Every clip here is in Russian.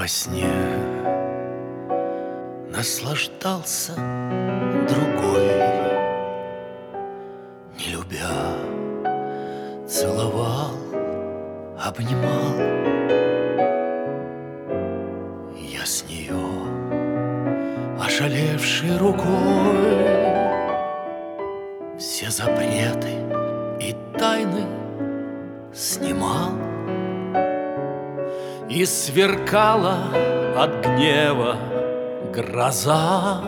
сне наслаждался другой, не любя, целовал, обнимал. Я с нее, ошалевшей рукой, все запреты и тайны снимал. И сверкала от гнева гроза,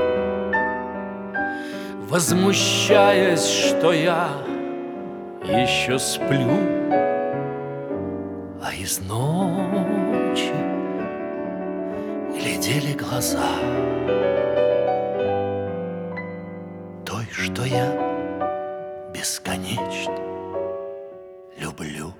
возмущаясь, что я еще сплю, а из ночи глядели глаза той, что я бесконечно люблю.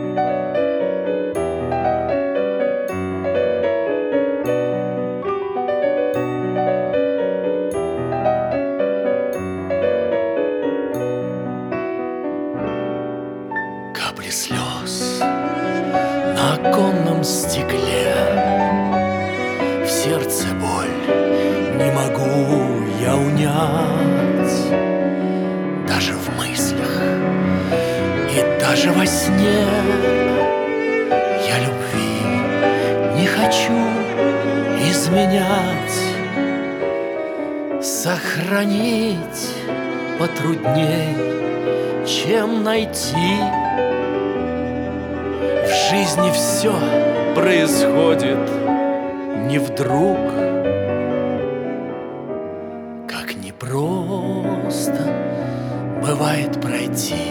Капли слез на оконном стекле, в сердце боль не могу я унять. Даже в мыслях и даже во сне я любви не хочу изменять. Сохранить потрудней, чем найти. В жизни все происходит не вдруг, как непросто бывает пройти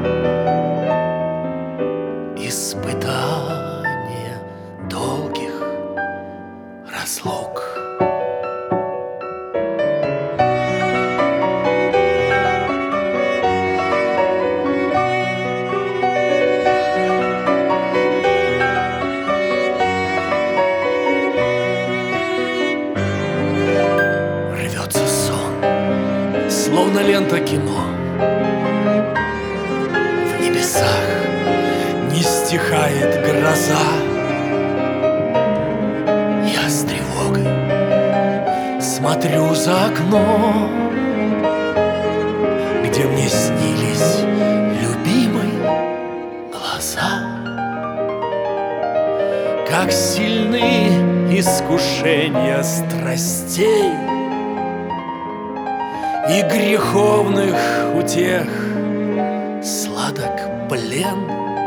испытания долгих разлук. Словно лента кино, в небесах не стихает гроза. Я с тревогой смотрю за окно, где мне снились любимой глаза. Как сильны искушения страстей и греховных утех, сладок плен,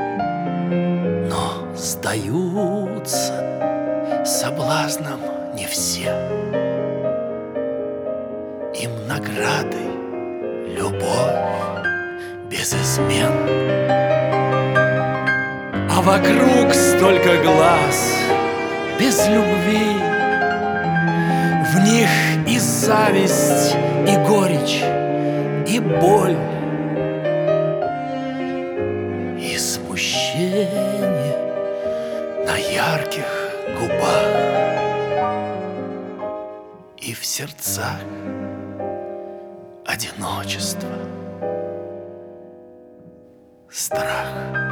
но сдаются соблазнам не все. Им наградой любовь без измен. А вокруг столько глаз без любви, в них и зависть, и горечь, и боль, и смущение на ярких губах, и в сердцах одиночество, страх.